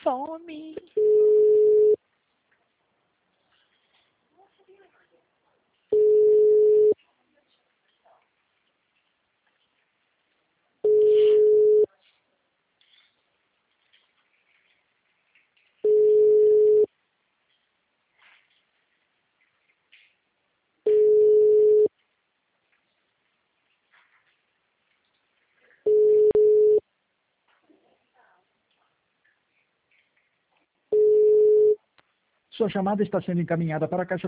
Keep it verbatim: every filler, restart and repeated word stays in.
fome. Sua chamada está sendo encaminhada para a caixa